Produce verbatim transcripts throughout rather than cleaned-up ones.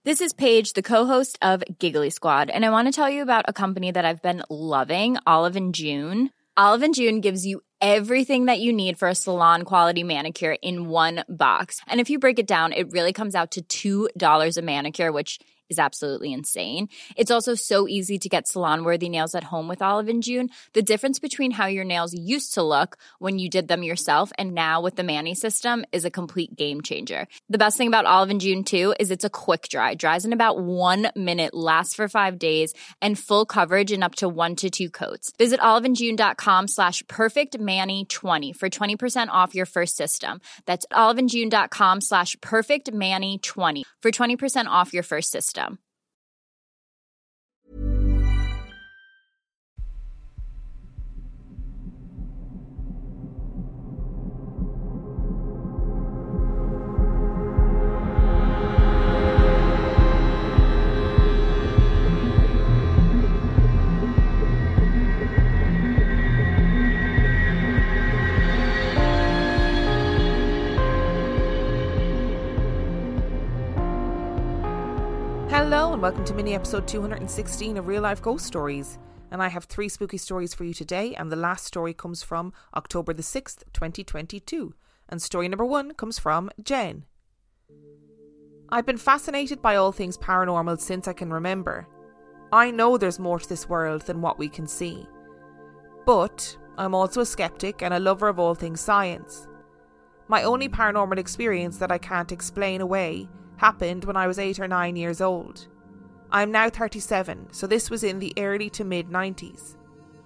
This is Paige, the co-host of Giggly Squad, and I want to tell you about a company that I've been loving, Olive and June. Olive and June gives you everything that you need for a salon-quality manicure in one box. And if you break it down, it really comes out to two dollars a manicure, which is absolutely insane. It's also so easy to get salon-worthy nails at home with Olive and June. The difference between how your nails used to look when you did them yourself and now with the Mani system is a complete game changer. The best thing about Olive and June, too, is it's a quick dry. Dries in about one minute, lasts for five days, and full coverage in up to one to two coats. Visit oliveandjune.com slash perfectmani20 for twenty percent off your first system. That's oliveandjune.com slash perfectmani20 for twenty percent off your first system. Hello and welcome to mini episode two hundred sixteen of Real Life Ghost Stories. And I have three spooky stories for you today, and the last story comes from October the sixth, twenty twenty-two. And story number one comes from Jen. I've been fascinated by all things paranormal since I can remember. I know there's more to this world than what we can see. But I'm also a skeptic and a lover of all things science. My only paranormal experience that I can't explain away happened when I was eight or nine years old. I am now thirty-seven, so this was in the early to mid nineties.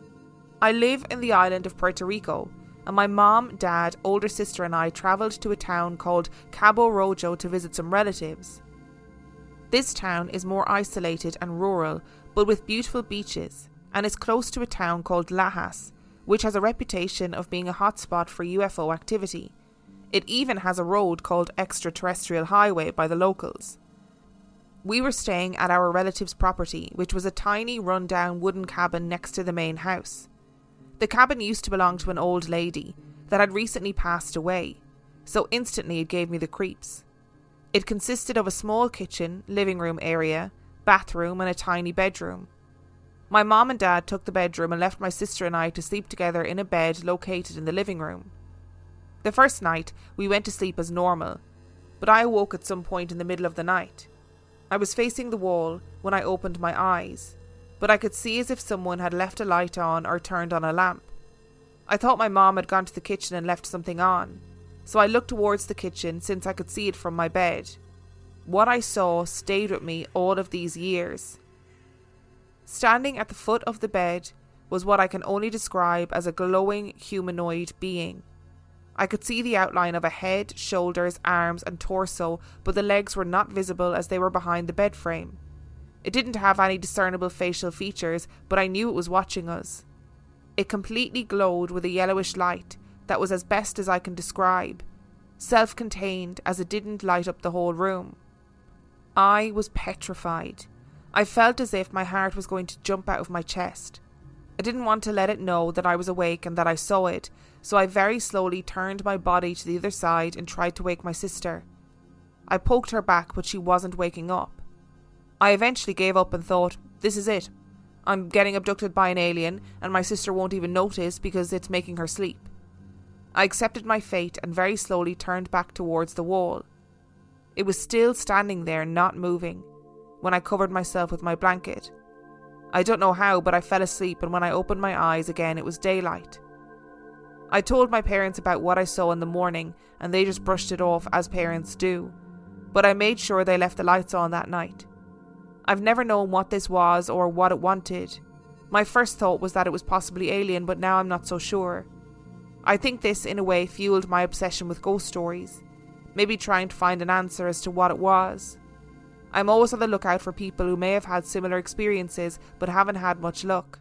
I live in the island of Puerto Rico, and my mom, dad, older sister and I travelled to a town called Cabo Rojo to visit some relatives. This town is more isolated and rural, but with beautiful beaches, and is close to a town called Lajas, which has a reputation of being a hotspot for U F O activity. It even has a road called Extraterrestrial Highway by the locals. We were staying at our relative's property, which was a tiny run-down wooden cabin next to the main house. The cabin used to belong to an old lady that had recently passed away, so instantly it gave me the creeps. It consisted of a small kitchen, living room area, bathroom and a tiny bedroom. My mom and dad took the bedroom and left my sister and I to sleep together in a bed located in the living room. The first night, we went to sleep as normal, but I awoke at some point in the middle of the night. I was facing the wall when I opened my eyes, but I could see as if someone had left a light on or turned on a lamp. I thought my mom had gone to the kitchen and left something on, so I looked towards the kitchen since I could see it from my bed. What I saw stayed with me all of these years. Standing at the foot of the bed was what I can only describe as a glowing humanoid being. I could see the outline of a head, shoulders, arms and torso, but the legs were not visible as they were behind the bed frame. It didn't have any discernible facial features, but I knew it was watching us. It completely glowed with a yellowish light that was as best as I can describe, self-contained as it didn't light up the whole room. I was petrified. I felt as if my heart was going to jump out of my chest. I didn't want to let it know that I was awake and that I saw it, so I very slowly turned my body to the other side and tried to wake my sister. I poked her back, but she wasn't waking up. I eventually gave up and thought, this is it. I'm getting abducted by an alien and my sister won't even notice because it's making her sleep. I accepted my fate and very slowly turned back towards the wall. It was still standing there, not moving, when I covered myself with my blanket. I don't know how, but I fell asleep, and when I opened my eyes again, it was daylight. I told my parents about what I saw in the morning, and they just brushed it off as parents do, but I made sure they left the lights on that night. I've never known what this was or what it wanted. My first thought was that it was possibly alien, but now I'm not so sure. I think this, in a way, fueled my obsession with ghost stories, maybe trying to find an answer as to what it was. I'm always on the lookout for people who may have had similar experiences but haven't had much luck.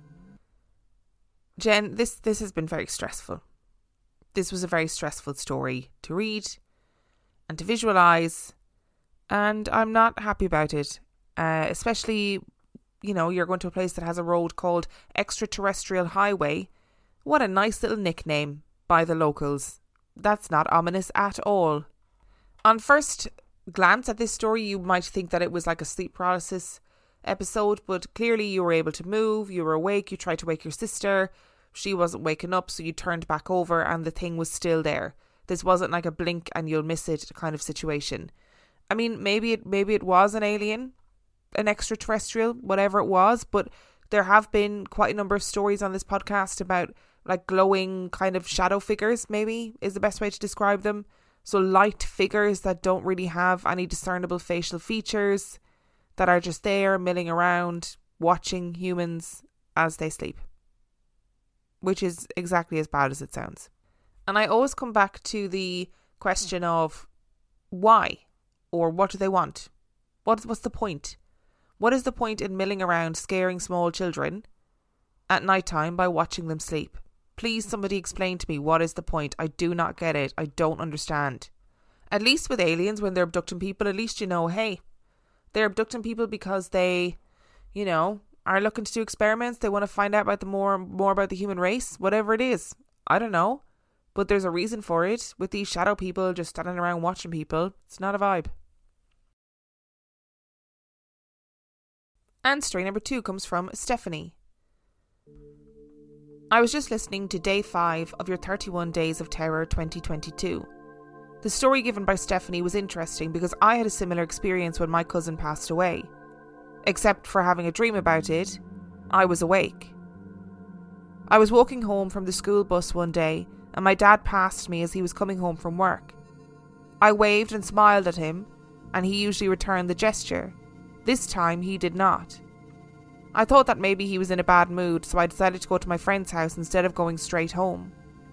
Jen, this, this has been very stressful. This was a very stressful story to read and to visualise, and I'm not happy about it. Uh, especially, you know, you're going to a place that has a road called Extraterrestrial Highway. What a nice little nickname by the locals. That's not ominous at all. On first glance at this story, you might think that it was like a sleep paralysis episode, but clearly you were able to move, you were awake, you tried to wake your sister, she wasn't waking up, so you turned back over and the thing was still there. This wasn't like a blink and you'll miss it kind of situation. I mean, maybe it maybe it was an alien, an extraterrestrial, whatever it was, but there have been quite a number of stories on this podcast about like glowing kind of shadow figures, maybe is the best way to describe them. So light figures that don't really have any discernible facial features, that are just there milling around, watching humans as they sleep. Which is exactly as bad as it sounds. And I always come back to the question of why? Or what do they want? What, what's the point? What is the point in milling around scaring small children at night time by watching them sleep? Please somebody explain to me what is the point. I do not get it. I don't understand. At least with aliens, when they're abducting people, at least you know, hey, they're abducting people because they, you know, are looking to do experiments. They want to find out about the more more about the human race, whatever it is. I don't know. But there's a reason for it. With these shadow people just standing around watching people, it's not a vibe. And story number two comes from Stephanie. I was just listening to day five of your thirty-one Days of Terror twenty twenty-two. The story given by Stephanie was interesting because I had a similar experience when my cousin passed away. Except for having a dream about it, I was awake. I was walking home from the school bus one day and my dad passed me as he was coming home from work. I waved and smiled at him and he usually returned the gesture. This time he did not. I thought that maybe he was in a bad mood, so I decided to go to my friend's house instead of going straight home.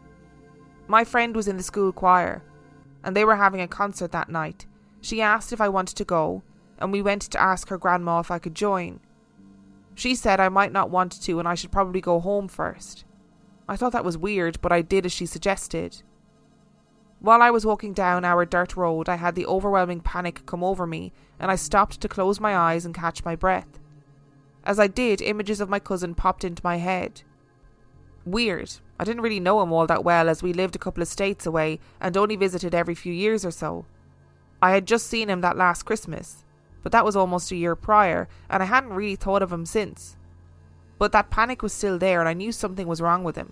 My friend was in the school choir, and they were having a concert that night. She asked if I wanted to go, and we went to ask her grandma if I could join. She said I might not want to and I should probably go home first. I thought that was weird, but I did as she suggested. While I was walking down our dirt road, I had the overwhelming panic come over me, and I stopped to close my eyes and catch my breath. As I did, images of my cousin popped into my head. Weird. I didn't really know him all that well as we lived a couple of states away and only visited every few years or so. I had just seen him that last Christmas, but that was almost a year prior and I hadn't really thought of him since. But that panic was still there and I knew something was wrong with him.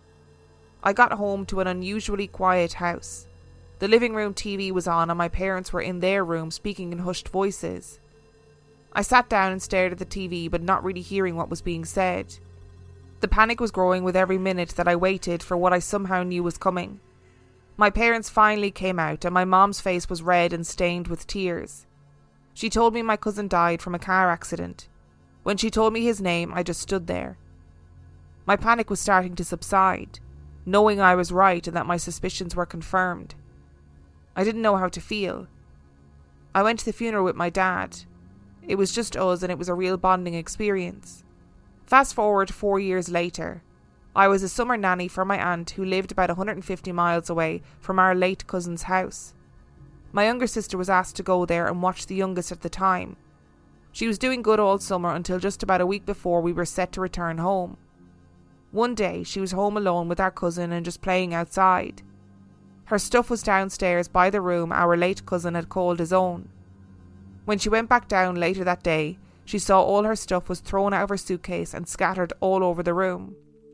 I got home to an unusually quiet house. The living room T V was on and my parents were in their room speaking in hushed voices. I sat down and stared at the T V but not really hearing what was being said. The panic was growing with every minute that I waited for what I somehow knew was coming. My parents finally came out and my mom's face was red and stained with tears. She told me my cousin died from a car accident. When she told me his name, I just stood there. My panic was starting to subside, knowing I was right and that my suspicions were confirmed. I didn't know how to feel. I went to the funeral with my dad. It was just us and it was a real bonding experience. Fast forward four years later, I was a summer nanny for my aunt who lived about one hundred fifty miles away from our late cousin's house. My younger sister was asked to go there and watch the youngest at the time. She was doing good all summer until just about a week before we were set to return home. One day she was home alone with our cousin and just playing outside. Her stuff was downstairs by the room our late cousin had called his own. When she went back down later that day, she saw all her stuff was thrown out of her suitcase and scattered all over the room.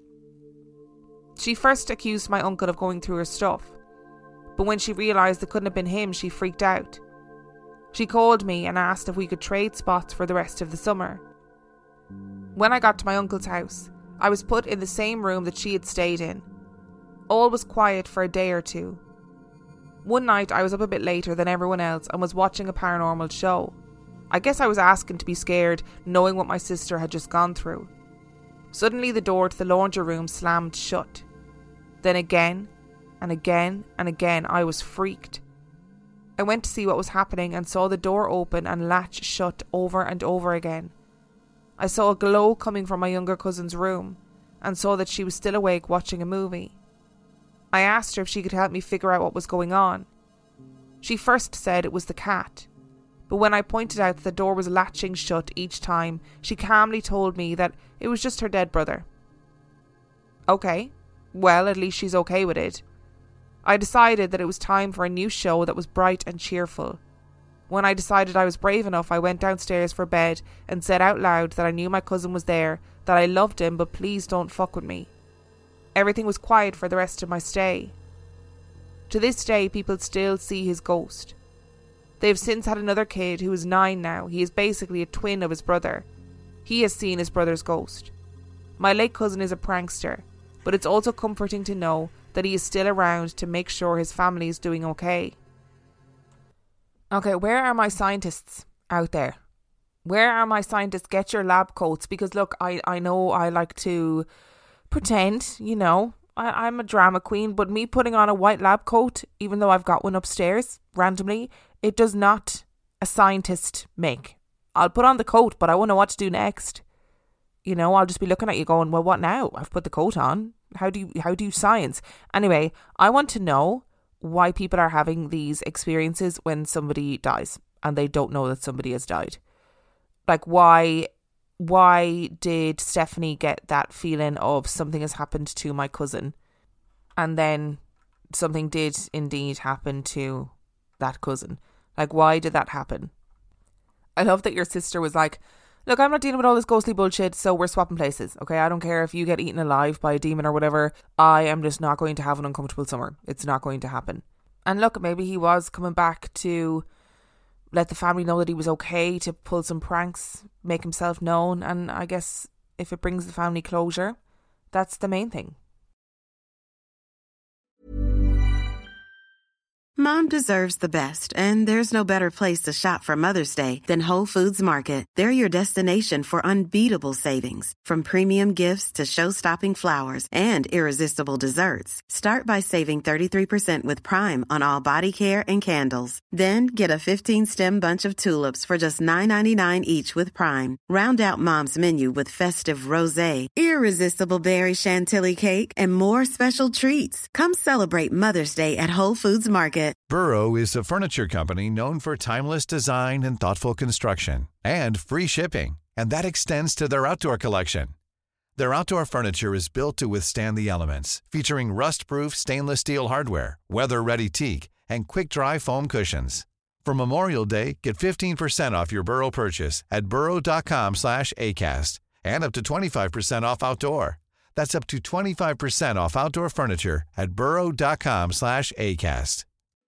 She first accused my uncle of going through her stuff, but when she realised it couldn't have been him, she freaked out. She called me and asked if we could trade spots for the rest of the summer. When I got to my uncle's house, I was put in the same room that she had stayed in. All was quiet for a day or two. One night I was up a bit later than everyone else and was watching a paranormal show. I guess I was asking to be scared, knowing what my sister had just gone through. Suddenly the door to the laundry room slammed shut. Then again, and again, and again I was freaked. I went to see what was happening and saw the door open and latch shut over and over again. I saw a glow coming from my younger cousin's room and saw that she was still awake watching a movie. I asked her if she could help me figure out what was going on. She first said it was the cat, but when I pointed out that the door was latching shut each time, she calmly told me that it was just her dead brother. Okay, well, at least she's okay with it. I decided that it was time for a new show that was bright and cheerful. When I decided I was brave enough, I went downstairs for bed and said out loud that I knew my cousin was there, that I loved him, but please don't fuck with me. Everything was quiet for the rest of my stay. To this day, people still see his ghost. They have since had another kid who is nine now. He is basically a twin of his brother. He has seen his brother's ghost. My late cousin is a prankster, but it's also comforting to know that he is still around to make sure his family is doing okay. Okay, where are my scientists out there? Where are my scientists? Get your lab coats, because look, I, I know I like to pretend, you know, I, I'm a drama queen, but me putting on a white lab coat, even though I've got one upstairs randomly, it does not a scientist make. I'll put on the coat, but I won't know what to do next. You know, I'll just be looking at you going, well, what now? I've put the coat on. How do you, how do you science? Anyway, I want to know why people are having these experiences when somebody dies and they don't know that somebody has died. Like, why, why did Stephanie get that feeling of something has happened to my cousin, and then something did indeed happen to that cousin? Like, why did that happen? I love that your sister was like, look, I'm not dealing with all this ghostly bullshit, so we're swapping places, okay? I don't care if you get eaten alive by a demon or whatever. I am just not going to have an uncomfortable summer. It's not going to happen. And look, maybe he was coming back to let the family know that he was okay, to pull some pranks, make himself known, and I guess if it brings the family closure, that's the main thing. Mom deserves the best, and there's no better place to shop for Mother's Day than Whole Foods Market. They're your destination for unbeatable savings, from premium gifts to show-stopping flowers and irresistible desserts. Start by saving thirty-three percent with Prime on all body care and candles. Then get a fifteen-stem bunch of tulips for just nine ninety-nine each with Prime. Round out Mom's menu with festive rosé, irresistible berry chantilly cake, and more special treats. Come celebrate Mother's Day at Whole Foods Market. Burrow is a furniture company known for timeless design and thoughtful construction, and free shipping, and that extends to their outdoor collection. Their outdoor furniture is built to withstand the elements, featuring rust-proof stainless steel hardware, weather-ready teak, and quick-dry foam cushions. For Memorial Day, get fifteen percent off your Burrow purchase at burrow.com slash ACAST, and up to twenty-five percent off outdoor. That's up to twenty-five percent off outdoor furniture at burrow.com slash ACAST.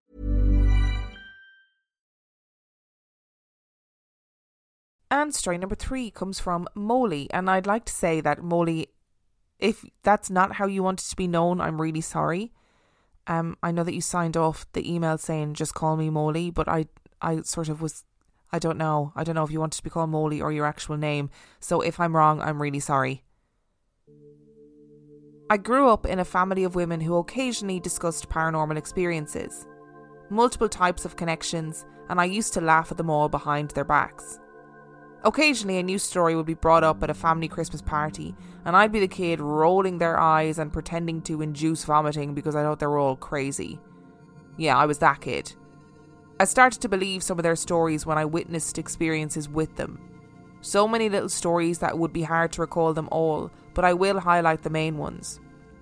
And story number three comes from Molly, and I'd like to say that, Molly, if that's not how you wanted to be known, I'm really sorry. Um, I know that you signed off the email saying just call me Molly, but I, I sort of was, I don't know, I don't know if you wanted to be called Molly or your actual name. So if I'm wrong, I'm really sorry. I grew up in a family of women who occasionally discussed paranormal experiences, multiple types of connections, and I used to laugh at them all behind their backs. Occasionally a new story would be brought up at a family Christmas party, and I'd be the kid rolling their eyes and pretending to induce vomiting because I thought they were all crazy. Yeah, I was that kid. I started to believe some of their stories when I witnessed experiences with them. So many little stories that it would be hard to recall them all, but I will highlight the main ones.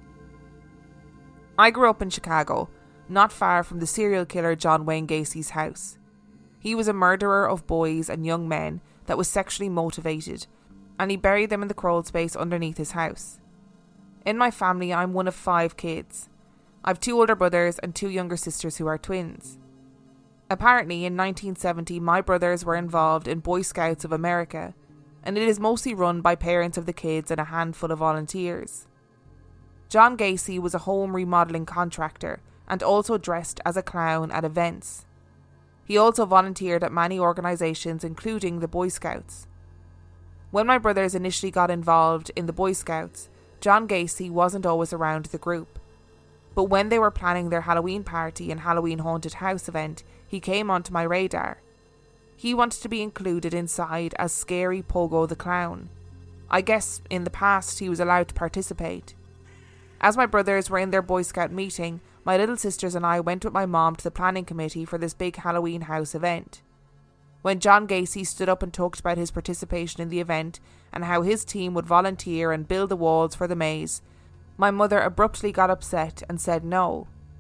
I grew up in Chicago, not far from the serial killer John Wayne Gacy's house. He was a murderer of boys and young men that was sexually motivated, and he buried them in the crawl space underneath his house. In my family, I'm one of five kids. I've two older brothers and two younger sisters who are twins. Apparently, in nineteen seventy, my brothers were involved in Boy Scouts of America, and it is mostly run by parents of the kids and a handful of volunteers. John Gacy was a home remodelling contractor and also dressed as a clown at events. He also volunteered at many organisations, including the Boy Scouts. When my brothers initially got involved in the Boy Scouts, John Gacy wasn't always around the group. But when they were planning their Halloween party and Halloween haunted house event, he came onto my radar. He wanted to be included inside as Scary Pogo the Clown. I guess in the past he was allowed to participate. As my brothers were in their Boy Scout meeting, my little sisters and I went with my mom to the planning committee for this big Halloween house event. When John Gacy stood up and talked about his participation in the event and how his team would volunteer and build the walls for the maze, my mother abruptly got upset and said no.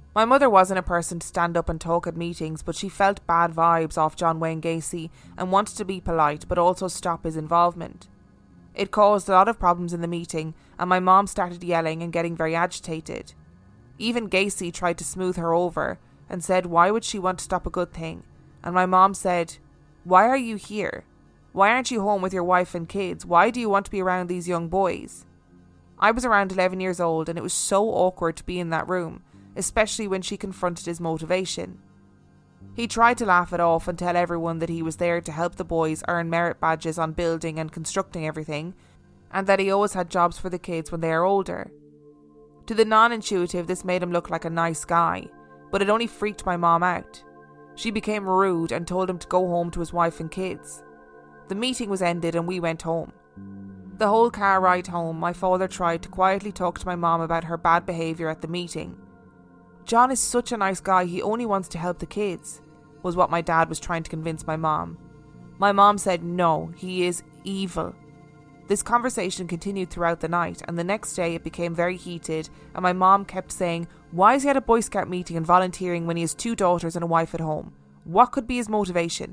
My mother wasn't a person to stand up and talk at meetings, but she felt bad vibes off John Wayne Gacy and wanted to be polite but also stop his involvement. It caused a lot of problems in the meeting, and my mom started yelling and getting very agitated. Even Gacy tried to smooth her over and said why would she want to stop a good thing, and my mom said, "Why are you here? Why aren't you home with your wife and kids? Why do you want to be around these young boys?" I was around eleven years old and it was so awkward to be in that room, especially when she confronted his motivation. He tried to laugh it off and tell everyone that he was there to help the boys earn merit badges on building and constructing everything, and that he always had jobs for the kids when they are older. To the non-intuitive, this made him look like a nice guy, but it only freaked my mom out. She became rude and told him to go home to his wife and kids. The meeting was ended and we went home. The whole car ride home, my father tried to quietly talk to my mom about her bad behaviour at the meeting. "John is such a nice guy, he only wants to help the kids," was what my dad was trying to convince my mom. My mom said no, he is evil. This conversation continued throughout the night, and the next day it became very heated, and my mom kept saying, why is he at a Boy Scout meeting and volunteering when he has two daughters and a wife at home? What could be his motivation?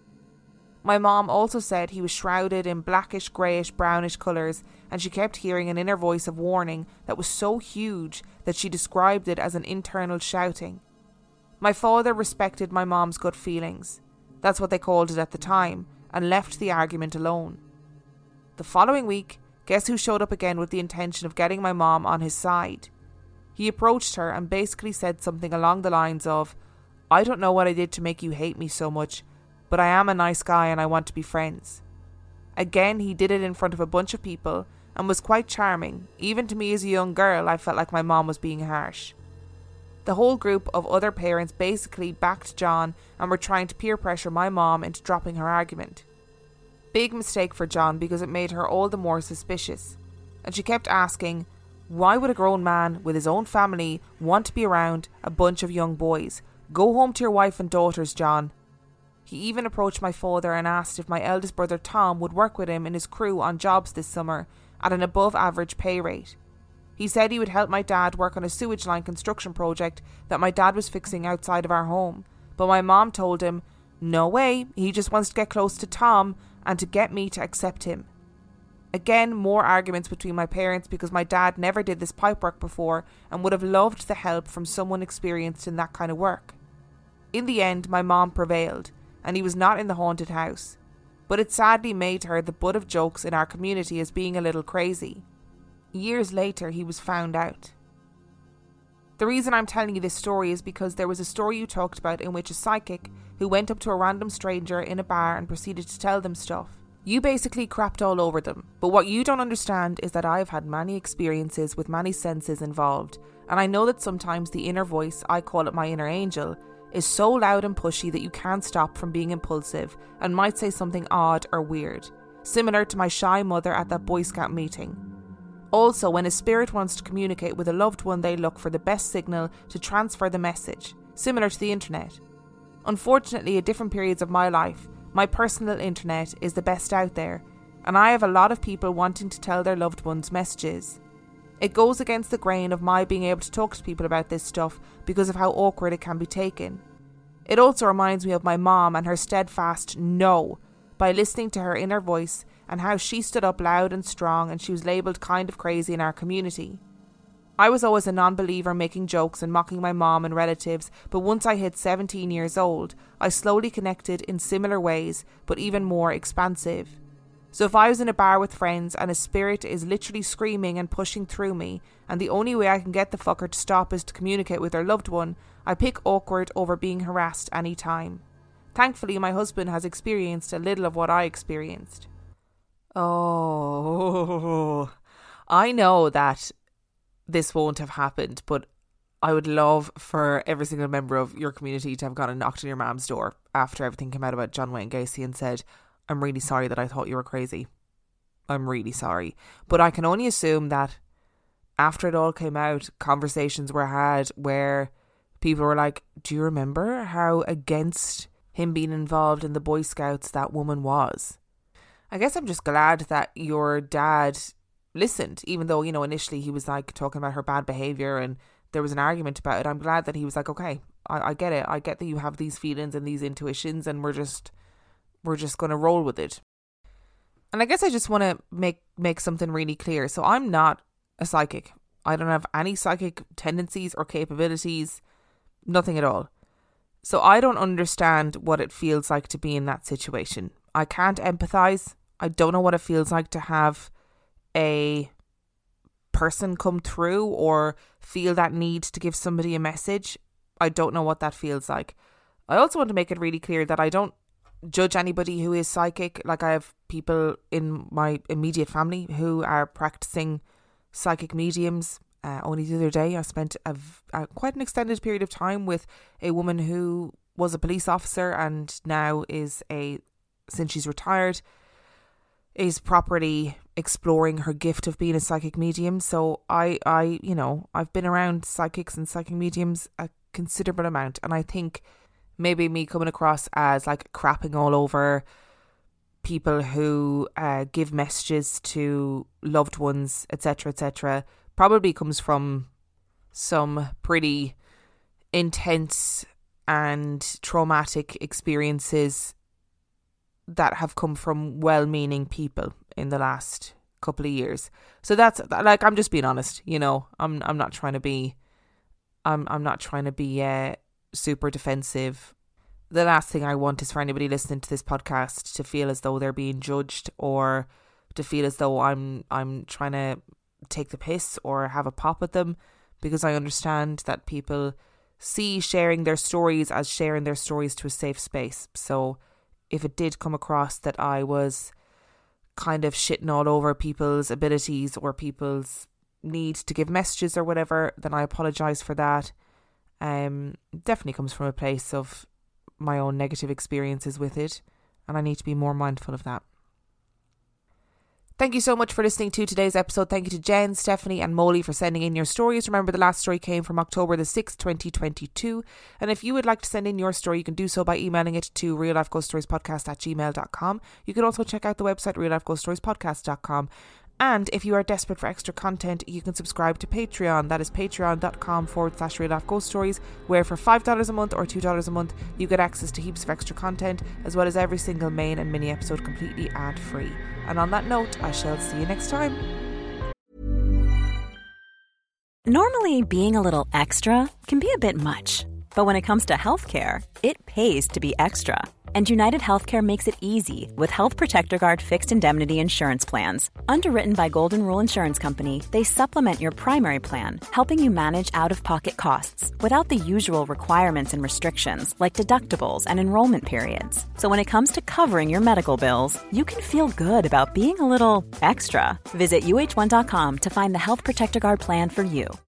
My mom also said he was shrouded in blackish, greyish, brownish colours, and she kept hearing an inner voice of warning that was so huge that she described it as an internal shouting. My father respected my mom's gut feelings, that's what they called it at the time, and left the argument alone. The following week, guess who showed up again with the intention of getting my mom on his side? He approached her and basically said something along the lines of, "I don't know what I did to make you hate me so much, but I am a nice guy and I want to be friends." Again, he did it in front of a bunch of people and was quite charming. Even to me as a young girl, I felt like my mom was being harsh. The whole group of other parents basically backed John and were trying to peer pressure my mom into dropping her argument. Big mistake for John because it made her all the more suspicious. And she kept asking, why would a grown man with his own family want to be around a bunch of young boys? Go home to your wife and daughters, John. He even approached my father and asked if my eldest brother Tom would work with him and his crew on jobs this summer at an above average pay rate. He said he would help my dad work on a sewage line construction project that my dad was fixing outside of our home, but my mom told him, no way, he just wants to get close to Tom and to get me to accept him. Again, more arguments between my parents because my dad never did this pipework before and would have loved the help from someone experienced in that kind of work. In the end, my mom prevailed, and he was not in the haunted house, but it sadly made her the butt of jokes in our community as being a little crazy. Years later, he was found out. The reason I'm telling you this story is because there was a story you talked about in which a psychic who went up to a random stranger in a bar and proceeded to tell them stuff. You basically crapped all over them, but what you don't understand is that I've had many experiences with many senses involved, and I know that sometimes the inner voice, I call it my inner angel, is so loud and pushy that you can't stop from being impulsive and might say something odd or weird, similar to my shy mother at that Boy Scout meeting. Also, when a spirit wants to communicate with a loved one, they look for the best signal to transfer the message, similar to the internet. Unfortunately, at different periods of my life, my personal internet is the best out there, and I have a lot of people wanting to tell their loved ones messages. It goes against the grain of my being able to talk to people about this stuff because of how awkward it can be taken. It also reminds me of my mom and her steadfast no by listening to her inner voice and how she stood up loud and strong and she was labelled kind of crazy in our community. I was always a non-believer making jokes and mocking my mom and relatives, but once I hit seventeen years old, I slowly connected in similar ways, but even more expansive. So if I was in a bar with friends and a spirit is literally screaming and pushing through me, and the only way I can get the fucker to stop is to communicate with their loved one, I pick awkward over being harassed any time. Thankfully, my husband has experienced a little of what I experienced. Oh, I know that this won't have happened, but I would love for every single member of your community to have gone and knocked on your mom's door after everything came out about John Wayne Gacy and said, I'm really sorry that I thought you were crazy. I'm really sorry. But I can only assume that after it all came out, conversations were had where people were like, do you remember how against him being involved in the Boy Scouts that woman was? I guess I'm just glad that your dad listened, even though, you know, initially he was like talking about her bad behaviour and there was an argument about it, I'm glad that he was like, okay, I, I get it. I get that you have these feelings and these intuitions, and we're just, we're just going to roll with it. And I guess I just want to make, make something really clear. So I'm not a psychic. I don't have any psychic tendencies or capabilities, nothing at all. So I don't understand what it feels like to be in that situation. I can't empathize. I don't know what it feels like to have a person come through or feel that need to give somebody a message. I don't know what that feels like. I also want to make it really clear that I don't judge anybody who is psychic. Like, I have people in my immediate family who are practicing psychic mediums. Uh, only the other day I spent a, a quite an extended period of time with a woman who was a police officer and now is a, since she's retired, is properly exploring her gift of being a psychic medium. So I, I, you know, I've been around psychics and psychic mediums a considerable amount, and I think maybe me coming across as like crapping all over people who uh, give messages to loved ones, etc, etc, probably comes from some pretty intense and traumatic experiences that have come from well-meaning people in the last couple of years. So that's, like, I'm just being honest, you know. I'm I'm not trying to be I'm I'm not trying to be uh, super defensive. The last thing I want is for anybody listening to this podcast to feel as though they're being judged, or to feel as though I'm I'm trying to take the piss or have a pop at them, because I understand that people see sharing their stories as sharing their stories to a safe space. So if it did come across that I was kind of shitting all over people's abilities or people's need to give messages or whatever, then I apologise for that. Um, it definitely comes from a place of my own negative experiences with it, and I need to be more mindful of that. Thank you so much for listening to today's episode. Thank you to Jen, Stephanie and Molly for sending in your stories. Remember, the last story came from October the sixth, twenty twenty-two. And if you would like to send in your story, you can do so by emailing it to real life ghost stories podcast at gmail dot com. You can also check out the website real life ghost stories podcast dot com. And if you are desperate for extra content, you can subscribe to Patreon. That is patreon.com forward slash real life ghost stories, where for five dollars a month or two dollars a month, you get access to heaps of extra content, as well as every single main and mini episode completely ad free. And on that note, I shall see you next time. Normally, being a little extra can be a bit much. But when it comes to healthcare, it pays to be extra. And United Healthcare makes it easy with Health Protector Guard fixed indemnity insurance plans. Underwritten by Golden Rule Insurance Company, they supplement your primary plan, helping you manage out-of-pocket costs without the usual requirements and restrictions like deductibles and enrollment periods. So when it comes to covering your medical bills, you can feel good about being a little extra. Visit U H one dot com to find the Health Protector Guard plan for you.